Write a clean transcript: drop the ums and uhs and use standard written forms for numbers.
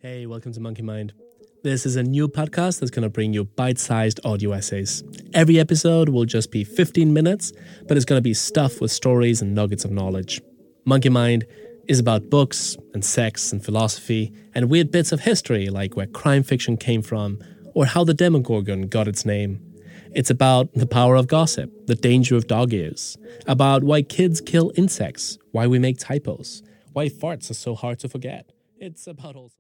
Hey, welcome to Monkey Mind. This is a new podcast that's going to bring you bite-sized audio essays. Every episode will just be 15 minutes, but it's going to be stuffed with stories and nuggets of knowledge. Monkey Mind is about books and sex and philosophy and weird bits of history like where crime fiction came from or how the Demogorgon got its name. It's about the power of gossip, the danger of dog ears, about why kids kill insects, why we make typos, why farts are so hard to forget. It's about all...